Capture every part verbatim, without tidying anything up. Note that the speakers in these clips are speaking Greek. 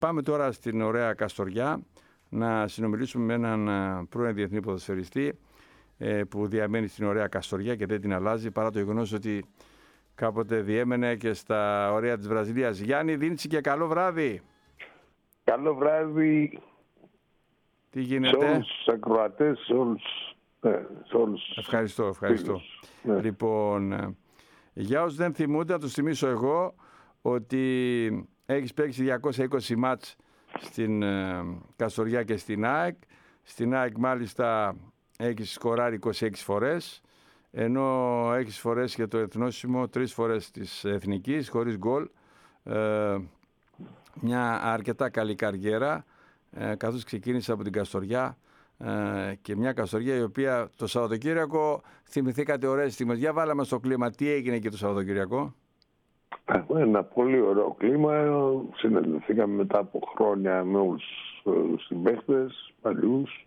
πάμε τώρα στην ωραία Καστοριά να συνομιλήσουμε με έναν πρώην διεθνή ποδοσφαιριστή που διαμένει στην ωραία Καστοριά και δεν την αλλάζει, παρά το γεγονός ότι κάποτε διέμενε και στα ωραία της Βραζιλίας. Γιάννη Δίντσι, και καλό βράδυ. Καλό βράδυ. Τι γίνεται? Σε όλους τους ακροατές, σε όλους, ναι, σε όλους. Ευχαριστώ, ευχαριστώ. Ναι. Λοιπόν, για όσους δεν θυμούνται, να τους θυμίσω εγώ ότι έχεις παίξει διακόσια είκοσι μάτς στην ε, Καστοριά και στην ΑΕΚ. Στην ΑΕΚ μάλιστα έχεις σκοράρει είκοσι έξι φορές, ενώ έχεις φορές και το εθνόσημο τρεις φορές της εθνικής, χωρίς γκολ. Ε, μια αρκετά καλή καριέρα, ε, καθώς ξεκίνησε από την Καστοριά, ε, και μια Καστοριά η οποία το Σαββατοκύριακο θυμηθήκατε ωραίες στιγμές. Για βάλαμε στο κλίμα, τι έγινε και το Σαββατοκύριακο? Ένα πολύ ωραίο κλίμα. Συναντηθήκαμε μετά από χρόνια με όλους τους συμπαίχτες, παλιούς,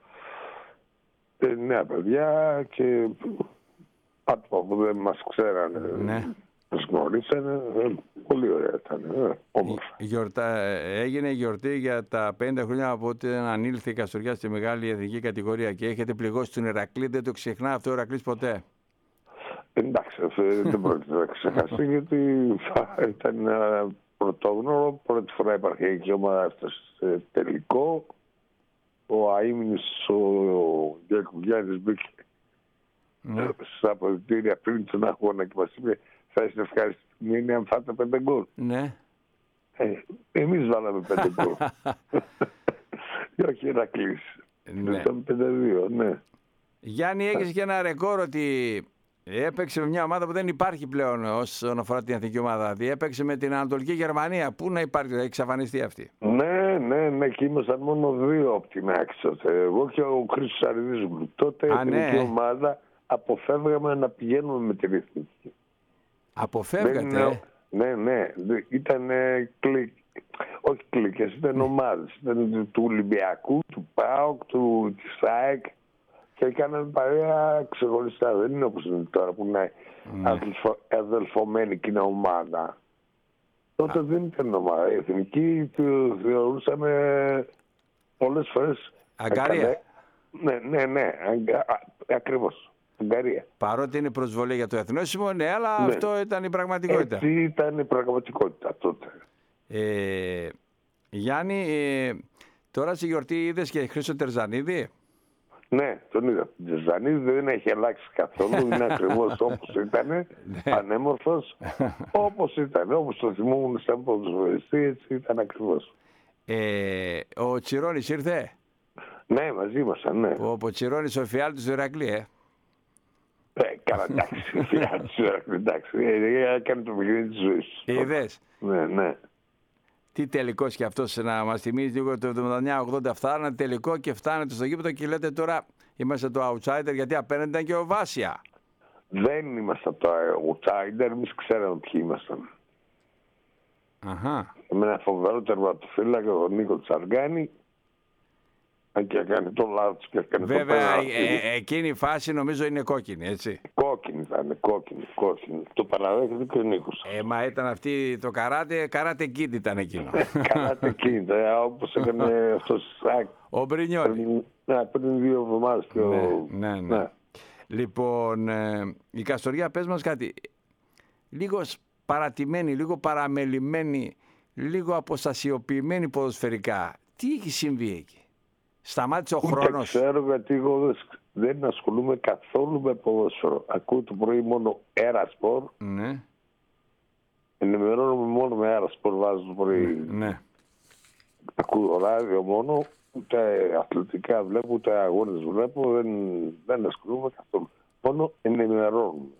νέα παιδιά και άτομα που δεν μας ξέρανε. Ναι. Μας γνωρίσανε. Πολύ ωραία ήταν. Γιορτά, έγινε γιορτή για τα πενήντα χρόνια από όταν ανήλθε η Καστοριά στη μεγάλη εθνική κατηγορία και έχετε πληγώσει τον Ηρακλή. Δεν το ξεχνά αυτό ο Ηρακλής ποτέ? Εντάξει, δεν πρόκειται να ξεχαστεί, γιατί ήταν ένα πρωτόγνωρο. Πρώτη φορά η επαρχιακή ομάδα στο τελικό. Ο αείμνης, ο Γιακουγιάννης, μπήκε ναι. στα αποδυτήρια πριν τον αγώνα και μας είπε: θα είστε ευχαριστημένοι αν φάτε πέντε γκολ. Ναι. Ε, εμείς βάλαμε πέντε γκολ. Όχι Ηρακλής. Ναι. Ήταν πέντε δύο, ναι. Γιάννη, έχεις και ένα ρεκόρ ότι έπαιξε με μια ομάδα που δεν υπάρχει πλέον όσον αφορά την εθνική ομάδα. Διέπαιξε με την Ανατολική Γερμανία. Πού να υπάρχει, θα έχει εξαφανιστεί αυτή? Ναι, ναι, ναι, και ήμασταν μόνο δύο από την άξιο. Εγώ και ο Χρήστος Αριδίζουγλου. Τότε η εθνική ναι. ομάδα αποφεύγαμε να πηγαίνουμε με την εθνική. Αποφεύγατε? Είναι... Ναι, ναι. Ήταν κλικ. Όχι κλικες, ήταν ομάδες. Ήταν του Ολυμπιακού, του ΠΑΟΚ, του της ΑΕΚ. Και έκαναν παρέα ξεχωριστά. Δεν είναι όπως είναι τώρα που είναι ναι. αδελφο, αδελφωμένη κοινά ομάδα. Τότε Α. δεν ήταν ομάδα. Η εθνική του θεωρούσαμε πολλές φορές. Αγκαρία. Έκανε... Ναι, ναι, ναι. Αγκα... Ακριβώς. Αγκαρία. Παρότι είναι προσβολή για το εθνόσημο, ναι, αλλά ναι. αυτό ήταν η πραγματικότητα. Έτσι ήταν η πραγματικότητα τότε. Ε, Γιάννη, ε, τώρα στη γιορτή είδες και Χρήστο Τερζανίδη? Ναι, τον είδα. Ο Τερζανίδη δεν έχει αλλάξει καθόλου. Είναι ακριβώς όπως ήταν. Πανέμορφος. Όπως ήταν. Όπως το θυμόμουν σαν ποδοσφαιριστή, έτσι ήταν ακριβώς. Ε, ο Τσιρόνης ήρθε? Ναι, μαζί μας, ναι. Ο, ο Τσιρόνης ο φιάλτης του Ηρακλή, ε. Ε, καλά, εντάξει. Φιάλτης του Ηρακλή, εντάξει. Έκανε το παιχνίδι της ζωής. Είδες? Ναι, ναι. Τι τελικός και αυτός, να μας θυμίζει λίγο το εβδομήντα εννιά ογδόντα, φτάνανε τελικό και φτάνετε στο γήπεδο και λέτε τώρα είμαστε το outsider, γιατί απέναντι ήταν και ο Βάσια. Δεν είμαστε το outsider, εμείς ξέραμε ποιοι ήμασταν. Αχα. Με ένα φοβερό τερματοφύλακα, τον Νίκο Τσαργάνη, αν και έκανε το λάθος και έκανε βέβαια, το πέναλτι. Βέβαια, ε, εκείνη η φάση νομίζω είναι κόκκινη, έτσι. Κόκκινη θα κόκκινη, κόκκινη. Το παραδέχεται και ο Νίκος. Ε, μα ήταν αυτή το καράτε, καράτε κίτ ήταν εκείνο. Καράτε κίτ, όπως έκανε αυτός ο Μπρινιόλι. Πριν, ναι, πριν δύο εβδομάδες. Και ναι, ο... ναι, ναι. ναι. Λοιπόν, ε, η Καστοριά, πες μας κάτι. Λίγο παρατημένη, λίγο παραμελημένη, λίγο αποστασιοποιημένη ποδοσφαιρικά. Τι έχει συμβεί εκεί? Σταμάτησε ο χρόνος? Δεν ξέρω, γιατί εγώ δεν ασχολούμαι καθόλου με ποδόσφαιρο. Ακούω το πρωί μόνο Αέρασπορ. Ναι. Ενημερώνομαι μόνο με Αέρασπορ, βάζω το πρωί. Ναι. Ακούω ράδιο μόνο. Ούτε αθλητικά βλέπω, ούτε αγώνες βλέπω. Δεν, δεν ασχολούμαι καθόλου. Μόνο ενημερώνομαι.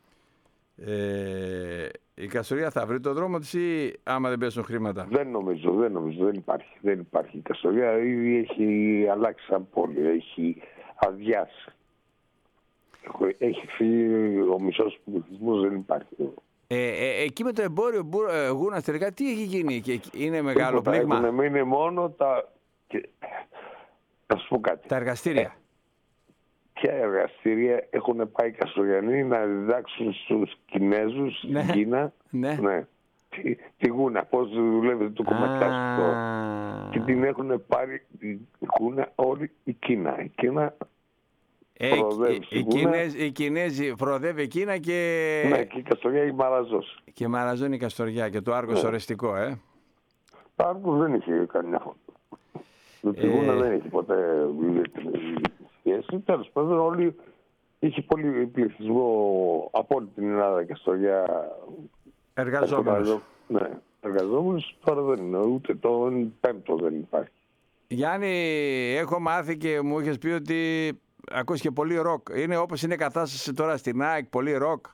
Ε, η Καστοριά θα βρει το δρόμο της ή άμα δεν πέσουν χρήματα? Δεν νομίζω, δεν νομίζω, δεν υπάρχει. Δεν υπάρχει. Η Καστοριά ήδη έχει αλλάξει σαν πόλη, έχει αδειάσει. Έχει φύγει ο μισός πληθυσμός, δεν υπάρχει. Ε, ε, εκεί με το εμπόριο ε, γούνας τελικά τι έχει γίνει? Και είναι μεγάλο πλήγμα? Έχουν μείνει μόνο τα... Και... Θα σου πω κάτι. Τα εργαστήρια. Ε, ποια εργαστήρια έχουν πάει οι Καστοριανοί να διδάξουν στους Κινέζους ναι. στην Κίνα. Ναι. Ναι. τη, τη Γούνα, πώς δουλεύει το κομματιάστικο. Και την έχουν πάρει τη Γούνα όλη η Κίνα. Η Κίνα ε, προοδεύει οι, Κινέζοι, οι Κινέζοι προοδεύει η Κίνα και... Ναι, και η Καστοριά η Μαραζός. Και Μαραζώνει η Καστοριά και το Άργος, ναι, ορεστικό, ε. Το Άργος δεν είχε καμιά φορά. Το τη Γούνα ε... δεν έχει ποτέ σχέση. Τέλος πάντων, όλοι... Είχε πολύ πληθυσμό από όλη την Ελλάδα και στο για εργαζόμενους. Ναι, εργαζόμενους. Τώρα δεν είναι, ούτε το πέμπτο δεν υπάρχει. Γιάννη, έχω μάθει και μου είχες πει ότι ακούς και πολύ ροκ. Είναι όπως είναι η κατάσταση τώρα στην ΑΕΚ, πολύ ροκ.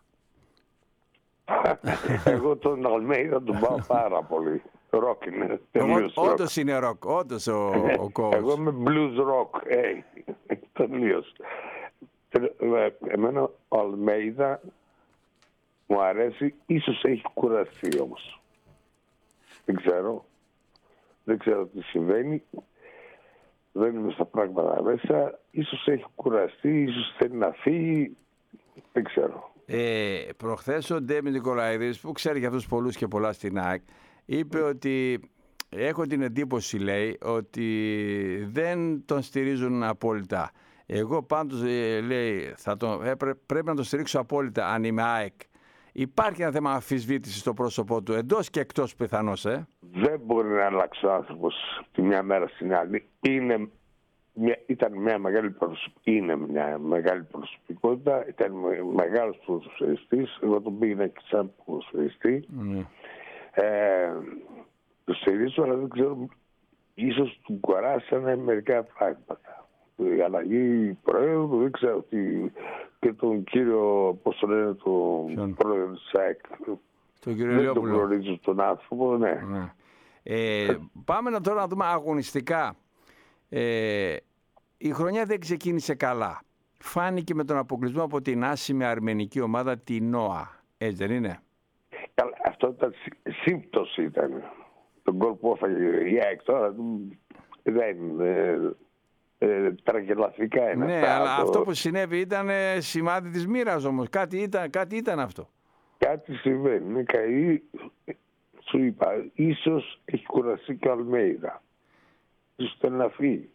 Εγώ τον Αλμέιδα τον πάω πάρα πολύ. Ροκ είναι. Όντως είναι ροκ, όντως ο, ο coach. Εγώ είμαι blues rock. Hey, τελείως. Εμένα ο Αλμέιδα μου αρέσει, ίσως έχει κουραστεί όμως. Δεν ξέρω. Δεν ξέρω τι συμβαίνει. Δεν είμαι στα πράγματα μέσα. Ίσως έχει κουραστεί, ίσως θέλει να φύγει. Δεν ξέρω. Ε, προχθές ο Ντέμι Νικολαίδης, που ξέρει για αυτούς πολλούς και πολλά στην ΑΕΚ, είπε ότι έχω την εντύπωση, λέει, ότι δεν τον στηρίζουν απόλυτα. Εγώ πάντως, λέει, θα τον, ε, πρέ, πρέπει να τον στηρίξω απόλυτα αν είμαι ΑΕΚ. Υπάρχει ένα θέμα αμφισβήτησης στο πρόσωπό του, εντός και εκτός πιθανώς, ε. Δεν μπορεί να αλλάξει ο άνθρωπος τη μια μέρα στην άλλη. Είναι μια, ήταν μια μεγάλη προσωπικότητα, είναι μια μεγάλη προσωπικότητα, ήταν μεγάλος ποδοσφαιριστής. Εγώ τον πήγαινα και σαν ποδοσφαιριστή. Mm. Ε, το στηρίζω, αλλά δεν ξέρω, ίσως του κοράσανε μερικά πράγματα. Η αλλαγή προέδρου, δεν ξέρω τι, και τον κύριο, πώς το λένε, τον πρόεδρο της ΑΕΚ. Τον κύριο δεν Λιόπουλο. τον γνωρίζω τον άνθρωπο, ναι. ναι. Ε, πάμε να τώρα να δούμε αγωνιστικά. Ε, η χρονιά δεν ξεκίνησε καλά. Φάνηκε με τον αποκλεισμό από την άσημη αρμενική ομάδα, τη ΝΟΑ. Έτσι δεν είναι? Καλά, αυτό ήταν σύμπτωση ήταν. Τον γκολ που έφαγε η ΑΕΚ τώρα δεν είναι... Ε, τραγελαφικά είναι. Ναι, αυτά, αλλά το... αυτό που συνέβη ήταν ε, σημάδι της μοίρας όμως. Κάτι ήταν, κάτι ήταν αυτό. Κάτι συμβαίνει. Είναι καεί, σου είπα, ίσως έχει κουραστεί και ο Αλμέιδα. Ίσως θέλει να φύγει.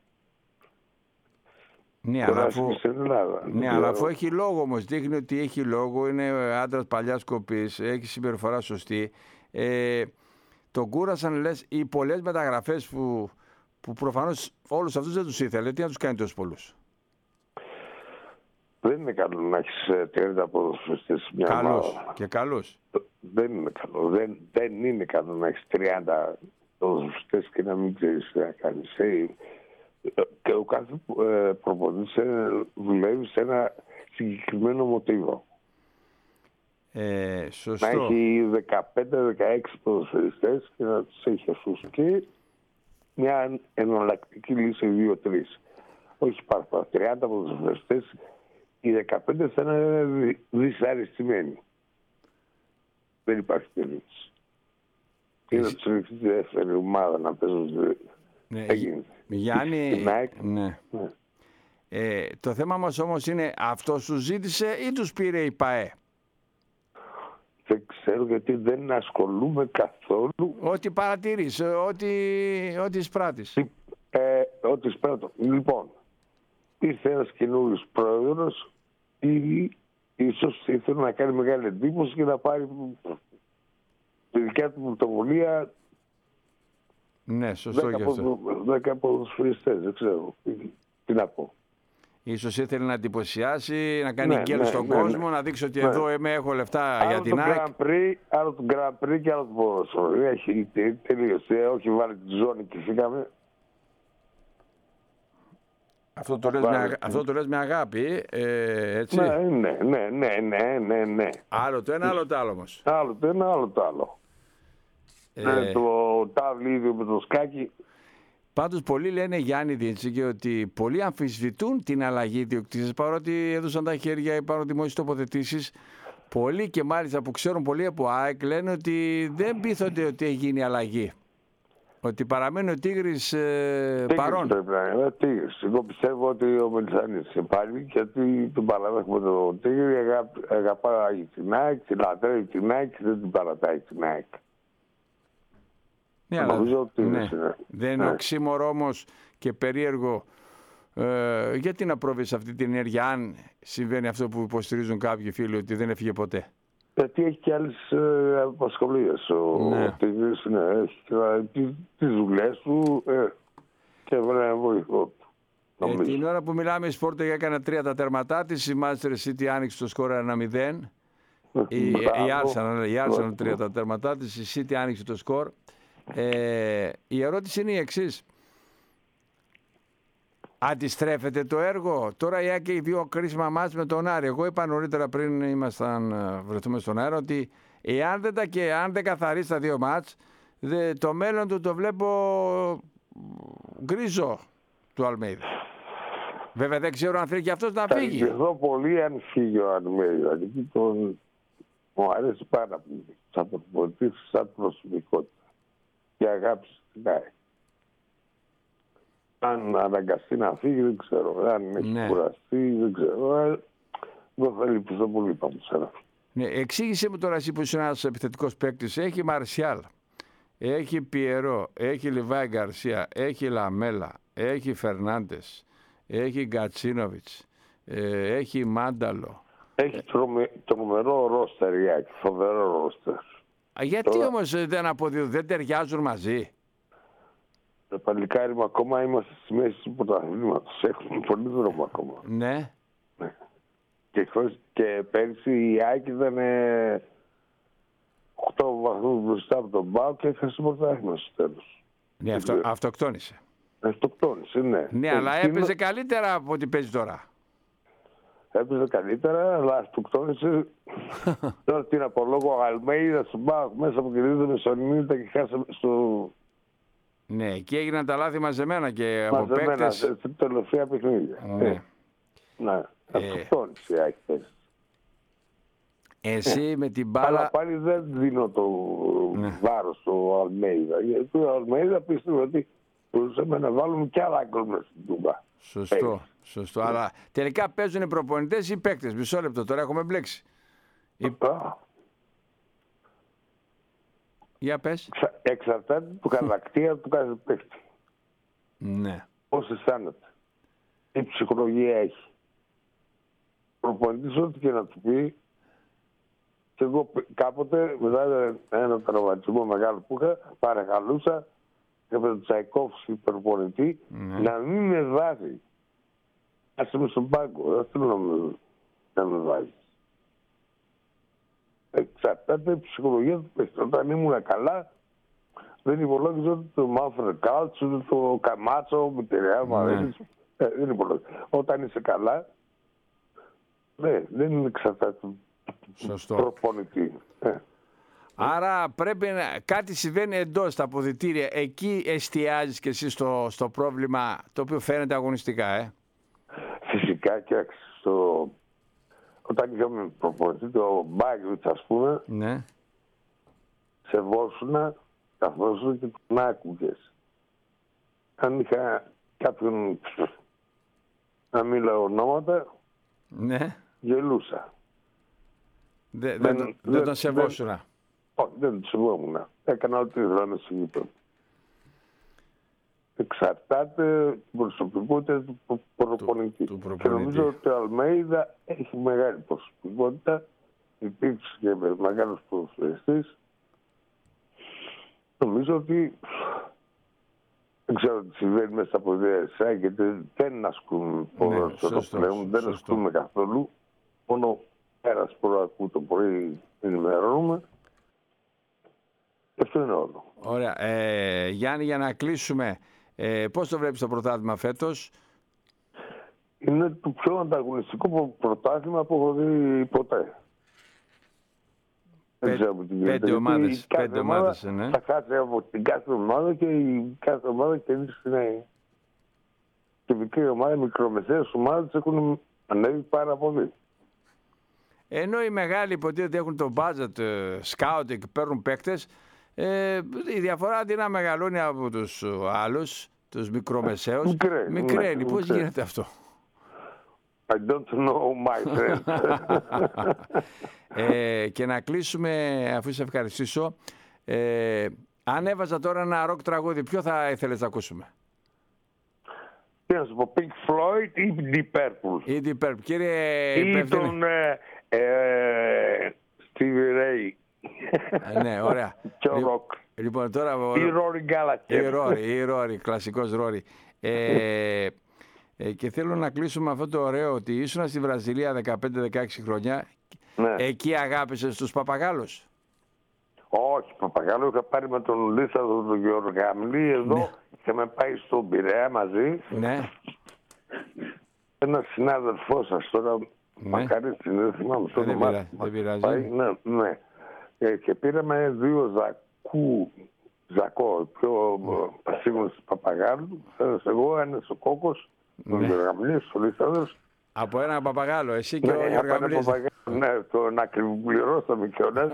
Ναι, αλλά αφού, ναι, αλλά αφού έχει λόγο όμως, δείχνει ότι έχει λόγο, είναι άντρας παλιάς κοπής, έχει συμπεριφορά σωστή. Ε, τον κούρασαν, λες, οι πολλές μεταγραφές που... που προφανώς όλους αυτούς δεν τους ήθελε. Τι να τους κάνει τόσους πολλούς? Δεν είναι καλό να έχεις τριάντα ποδοσφαιριστές μια καλούς ομάδα. Και καλούς. Δεν είναι καλό. Δεν, δεν είναι καλό να έχεις τριάντα ποδοσφαιριστές και να μην ξέρεις τι να κάνεις. Και ο κάθε προπονητής δουλεύει σε ένα συγκεκριμένο μοτίβο. Ε, σωστό. Να έχει δεκαπέντε δεκαέξι ποδοσφαιριστές και να τους έχει αυτούς και μια εναλλακτική λύση δύο τρία. Όχι παραπάνω. τριάντα ποδοσφαιριστές, οι δεκαπέντε θα είναι δυσαρεστημένοι. Δεν υπάρχει περίπτωση. Και να τους ρίξει τη δεύτερη ομάδα να παίζουν. Ναι, Γιάννη, ναι. Ναι. Ε, το θέμα μας όμως είναι, αυτό σου ζήτησε ή τους πήρε η ΠΑΕ? Δεν ξέρω, γιατί δεν ασχολούμαι καθόλου. Ό,τι παρατηρείς, ό,τι, ό,τι εισπράττεις. Ε, ό,τι εισπράττω. Λοιπόν, ήρθε ένας καινούριος πρόεδρος ή ίσως ήθελε να κάνει μεγάλη εντύπωση και να πάρει τη δικιά του πρωτοβουλία. Ναι, σωστό γι' αυτό. Δέκα ποδοσφαιριστές, δεν ξέρω. Τι να πω. Ίσως ήθελε να εντυπωσιάσει, να κάνει γκέλ ναι, στον ναι, κόσμο, ναι, να δείξει ότι ναι, εδώ είμαι, έχω λεφτά άλλο για την ΑΕΚ. Άλλο το Grand Prix και άλλο το ποδόσφαιρο. Έχει τελείωσε, όχι βάλει τη ζώνη και φύγαμε. Αυτό το, λες με, αυτό το λες με αγάπη, ε, έτσι. Ναι, ναι, ναι, ναι, ναι, ναι, ναι. Άλλο το ένα, άλλο το άλλο όμως. Άλλο το ένα, άλλο το άλλο. Ε... Ναι, το τάβλι με το σκάκι. Πάντως πολλοί λένε, Γιάννη Δίντσικε, ότι πολλοί αμφισβητούν την αλλαγή ιδιοκτησίας, παρότι έδωσαν τα χέρια, υπάρχουν δημόσιες τοποθετήσεις. Πολλοί και μάλιστα που ξέρουν πολλοί από ΑΕΚ λένε ότι δεν πείθονται ότι έχει γίνει αλλαγή. Ότι παραμένει ο Τίγρης ε, παρόν. Πρέπει να είναι Τίγρης. Εγώ πιστεύω ότι ο Μελισσανίδης πάλι, γιατί τον παραδέχομαι τον Τίγρη, αγα, αγαπάει την ΑΕΚ, την λατρεύει την ΑΕΚ και δεν την παρατάει την ΑΕΚ. Ναι, αλλά, ότι ναι. είναι. Δεν είναι ναι. οξύμορο όμως και περίεργο. Ε, γιατί να προβείς αυτή την ενέργεια, αν συμβαίνει αυτό που υποστηρίζουν κάποιοι φίλοι, ότι δεν έφυγε ποτέ? Γιατί έχει και άλλες ε, απασχολίες. Ναι. Ο Τίγρης, ναι, έχει τις, τις δουλειές του ε, και έβαλε ένα βοηθό του. Ε, την ώρα που μιλάμε, η Σπόρτο έκανε τρία τα τερματά της, η Manchester City άνοιξε το σκορ ένα μηδέν. Η, η Arsenal, η Arsenal τρία τα τερματά της, η City άνοιξε το σκορ. Ε, η ερώτηση είναι η εξής. Αντιστρέφεται το έργο? Τώρα η ΑΕΚ έχει δύο κρίσιμα μάτς με τον Άρη. Εγώ είπα νωρίτερα πριν ήμασταν, βρεθούμε στον αέρα, ότι εάν δεν, τα, και, αν δεν καθαρίσει τα δύο μάτς, δε, το μέλλον του το βλέπω γκρίζο του Αλμέιδα. Βέβαια δεν ξέρω αν θέλει και αυτός να φύγει. Θα ευχηθώ πολύ αν φύγει ο Αλμέιδα, γιατί τον μου αρέσει πάρα πολύ. Σαν προπονητής, σαν προσωπικότητα. Και αγάπη στην ΑΕΚ. Αν αναγκαστεί να φύγει, δεν ξέρω. Αν έχει ναι. κουραστεί, δεν ξέρω. Εγώ θα λυπηθώ πολύ πάνω σε ένα. Ναι, εξήγησε μου τώρα εσύ που είσαι ένας επιθετικός παίκτης. Έχει Μαρσιάλ, έχει Πιερό, έχει Λιβάη Γκαρσία, έχει Λαμέλα, έχει Φερνάντες, έχει Γκατσίνοβιτς, ε, έχει Μάνταλο. Έχει τρομε, τρομερό ρόστερ, Ιάκη, φοβερό ρόστερ. Γιατί τώρα... όμως δεν αποδίδουν, δεν ταιριάζουν μαζί? Το παλικάρι μου ακόμα είμαστε στη μέση του πρωταθλήματος. Έχουμε πολύ δρόμο ακόμα. Ναι. ναι. Και, και πέρσι η Άκη ήταν ε, οκτώ βαθμούς μπροστά από τον ΠΑΟΚ και έχασε το πρωτάθλημα στο τέλος. Ναι, αυτο, αυτοκτόνησε. Αυτοκτόνησε, ναι. Ναι, και αλλά εκείνο... έπαιζε καλύτερα από ό,τι παίζει τώρα. Έπαιζε καλύτερα, αλλά αυτοκτόνησε. Τώρα τι να πω, λόγω Αλμέιδα στον ΠΑΟΚ μέσα από κερδίζαμε στο ενενήντα και χάσαμε στο... Ναι, και έγιναν τα λάθη μαζεμένα και από μαζεμένα, παίκτες. Μαζεμένα, σε τελευταία παιχνίδια. Ναι. Ε, ναι, αυτοκτόνησε η Άκη. Εσύ ε. με την μπάλα... Αλλά πάλι δεν δίνω το ναι. βάρος στο Αλμέιδα. Γιατί ο Αλμέιδα πίστευε ότι μπορούσαμε να βάλουμε κι άλλα γκολ μέσα στην Τούμπα. Σωστό, Έχει. σωστό. Ναι. Αλλά τελικά παίζουν οι προπονητές ή οι παίκτες? Μισό λεπτό, τώρα έχουμε μπλέξει. Η... Για πες. Εξαρτάται του χαρακτήρα του κάθε παίκτη. Ναι. Πώς αισθάνεται. Τι ψυχολογία έχει. Ο προπονητής ό,τι και να του πει. Και εγώ κάποτε μετά ένα τραυματισμό μεγάλο που είχα, παρακαλούσα και με τον Τσαϊκόφσκι προπονητή ναι. να μην με βάζει. Άσε με στον πάγκο. Δεν θέλω να με, να με βάζει. Εξαρτάται η ψυχολογία του παίκτη. Όταν ήμουν καλά, δεν υπολόγιζα ότι το Μάφρε Κάλτς, ούτε το Καμάτσο, με τη Ρεάλ Μαδρίτης. Ε, δεν υπολόγιζα. Όταν είσαι καλά, ναι, δεν είναι εξαρτάται Σωστό. προπονητή. Ε. Άρα πρέπει να... κάτι συμβαίνει εντός στα αποδυτήρια. Εκεί εστιάζεις και εσύ στο, στο πρόβλημα το οποίο φαίνεται αγωνιστικά, ε. Φυσικά και στο... Όταν είχαμε προπονητή το Μπάγκριτς, ας πούμε, ναι. σεβόσουνα, καθόσουνα και τον άκουγες. Αν είχα κάποιον, να μην λέω ονόματα, ναι. γελούσα. Δε, δεν, δεν, δεν τον σεβόσουνα. Όχι, δεν τον σεβόμουν. Έκανα ό,τι ήθελα στο γήπεδο. Εξαρτάται την προσωπικότητα του προπονητή. Του, του και νομίζω ότι ο Αλμέιδα έχει μεγάλη προσωπικότητα. Υπήρξε και μεγάλος ποδοσφαιριστής. Νομίζω ότι δεν ξέρω τι συμβαίνει μέσα στα ποδοσφαιρικά γιατί δεν ασκούν ποδόσφαιρο πλέον, δεν ασκούμε καθόλου. Μόνο ένας προακού το πρωί ενημερώνουμε. Αυτό είναι όλο. Ωραία. Ε, Γιάννη, για να κλείσουμε, ε, πώς το βλέπεις το πρωτάθλημα φέτος? Είναι το πιο ανταγωνιστικό πρωτάθλημα που έχω δει ποτέ. Πέ, πέντε ομάδες, πέντε ομάδες, ναι. Θα κάτσει από την κάθε ομάδα και η κάθε ομάδα κερδίσει την άλλη. Και η μικρή ομάδα, οι μικρομεσαίες ομάδες έχουν ανέβει πάρα πολύ. Ενώ οι μεγάλοι υποτίθεται ότι έχουν το budget, scouting και παίρνουν παίκτες, ε, η διαφορά αντί να μεγαλώνει από τους άλλους, τους μικρομεσαίους, μικραίνει. μικραίνει. Ναι, πώς μικραίνει. γίνεται αυτό? I don't know, my friend. ε, και να κλείσουμε, αφού σε ευχαριστήσω, ε, Αν έβαζα τώρα ένα ροκ τραγούδι, ποιο θα ήθελες να ακούσουμε? Τι να σου πω, Pink Floyd ή Deep Purple? Ή Deep Purple. Κύριε ή υπεύθυνε. τον ε, ε, Stevie Ray. Ε, ναι, ωραία. Και ο ροκ. Λοιπόν, τώρα... Ή Rory Gallagher. Ή Rory, ή Rory, κλασικός Rory. Ε, ε, και θέλω να κλείσουμε αυτό το ωραίο, ότι ήσουν στη Βραζιλία δεκαπέντε δεκαέξι χρόνια. Ναι. Εκεί αγάπησες τους παπαγάλους? Όχι, παπαγάλο είχα πάρει με τον Λίσαδο τον Γεωργαμλή εδώ, ναι. Είχαμε πάει στον Πειραιά μαζί. Ναι. Ένας συνάδελφός σας τώρα, ναι. Μακαρίτσι, δεν θυμάμαι στο όνομα. Δεν, δεν πειράζει. Πάει, ναι, ναι. Ε, και πήραμε δύο ζακού, ζακό, πιο πασίγνωστος του παπαγάλου. Ένας εγώ, ένας ο Κόκος, ναι. Ο Γεωργαμλής, ο Λίσαδος. Από ένα παπαγάλο, εσύ και ναι, ο Γεωργαμλής. Ναι, τον ακριβοπληρώσαμε κιόλας.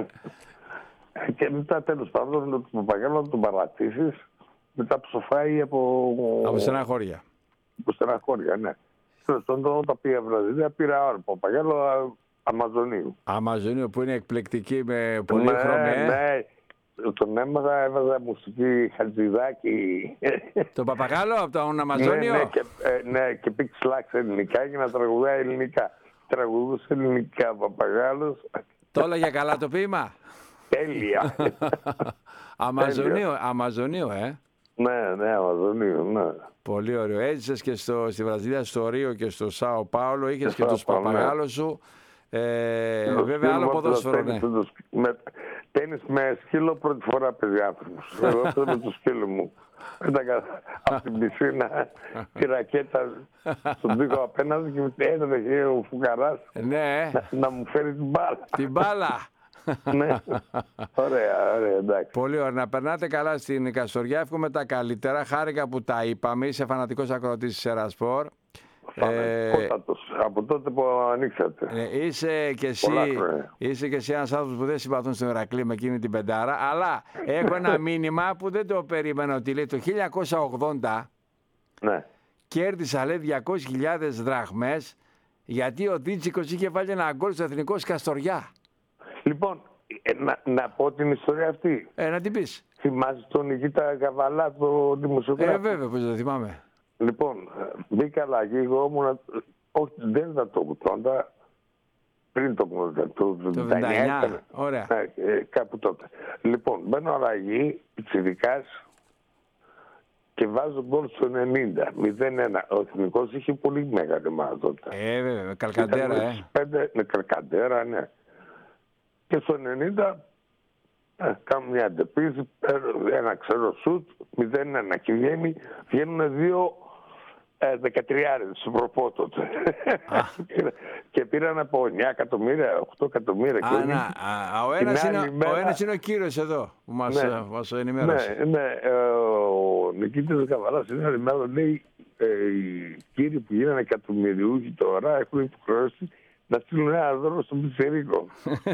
Και μετά τέλος πάντων με τον παπαγάλο να τον παρατήσεις, μετά ψοφάει από... Από στεναχώρια. Από στεναχώρια, ναι. Τέλος πάντων όταν πήγα Βραζιλία πήρα άλλο παπαγάλο Αμαζονίου. Αμαζονίου που είναι εκπληκτική με πολύ ναι, χρώμη. Ναι, τον έμαθα, έβαζα μουσική Χατζηδάκη. Το παπαγάλο από τον Αμαζόνιο. Ναι, ναι, και, ε, ναι, και πήγε σλάξ ελληνικά για να τραγουδάει ελληνικά. Τραγουδούσε ελληνικά παπαγάλος. Το έλεγε καλά το ποίημα. Τέλεια. Αμαζονίου, Αμαζονίου, ε. Ναι, ναι, Αμαζονίου, ναι. Πολύ ωραίο. Έζησες και στο, στη Βραζιλία, στο Ρίο και στο Σάο Πάολο. Είχες και, και τους παπαγάλους σου. Ε, βέβαια, άλλο ποδόσφαιρο, ναι. Τένις με σκύλο πρώτη φορά, παιδιά άνθρωπος. Εγώ με το σκύλο μου. Έταγα από την πισίνα τη ρακέτα στον τοίχο απέναντι και έδωσε ο φουκαράς ναι. να, να μου φέρει την μπάλα. Την μπάλα. Ναι. Ωραία, ωραία, εντάξει. Πολύ ωραία. Να περνάτε καλά στην Καστοριά. Εύχομαι τα καλύτερα. Χάρηκα που τα είπαμε. Είσαι φανατικός ακροατής της Σερασπορ. Ε, από τότε που ανοίξατε. Ε, είσαι και εσύ, είσαι και εσύ ένας άνθρωπος που δεν συμπαθούν στον Ηρακλή με εκείνη την πεντάρα. Αλλά έχω ένα μήνυμα που δεν το περίμενα, ότι λέει το χίλια εννιακόσια ογδόντα ναι. Κέρδισα, λέει, διακόσιες χιλιάδες δραχμές γιατί ο Δίτσικος είχε βάλει ένα γκολ στο εθνικό Καστοριά. Λοιπόν, ε, να, να πω την ιστορία αυτή. Ε, να την πεις. Θυμάσαι τον Νικήτα Καβαλά, το δημοσιογράφο? Ε, βέβαια, πώς το θυμάμαι. Λοιπόν, μπήκα αλλαγή, εγώ ήμουν, όχι, δεν ήταν το ογδόντα, πριν το ογδόντα, το εβδομήντα εννιά, ωραία. Ναι, κάπου τότε. Λοιπόν, μπαίνω αλλαγή, πιτσιρικάς, και βάζω γκολ στο ενενήντα, μηδέν ένα. Ο εθνικός είχε πολύ μεγάλη ομάδα τότε. Ε, βέβαια, με Καλκαντέρα, ε. πέντε, με Καλκαντέρα, ναι. Και στο ενενήντα, ε, κάνω μια αντεπίθεση, ένα ξέρω σουτ, μηδέν ένα και βγαίνει, βγαίνουν δύο ε, δεκατριάρες στο προπό τότε. Και πήραν από εννιά εκατομμύρια, οκτώ εκατομμύρια. Α, να, α, ο, ένας είναι, μέρα... ο ένας είναι ο κύριος εδώ που μας, ναι, μας ενημέρωσε. Ναι, ναι, ε, ο Νικήτας Καβαλάς είναι ενημέρω, λέει, ε, οι κύριοι που γίνανε εκατομμυριούχοι τώρα έχουν υποχρεώσει να στείλουν ένα δώρο στον Πιτσερίκο.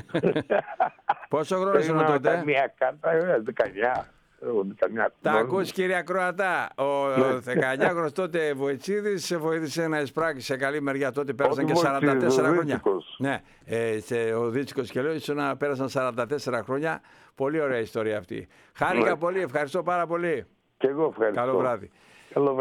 Πόσο χρόνο ήσουν τότε? Μια κάρτα, δεκαεννιά. Τα ακούς, κύριε Ακροατά. Ο ναι. δεκαεννιάχρονος τότε Βοητσίδης σε βοήθησε να εισπράξει σε καλή μεριά. Τότε πέρασαν και σαράντα τέσσερα χρόνια. Ναι, ε, ο Δίτσικος και λέω, ήσουν να πέρασαν σαράντα τέσσερα χρόνια. Πολύ ωραία ιστορία αυτή. Χάρηκα ναι. πολύ, ευχαριστώ πάρα πολύ. Και εγώ ευχαριστώ. Καλό βράδυ. Καλό βράδυ.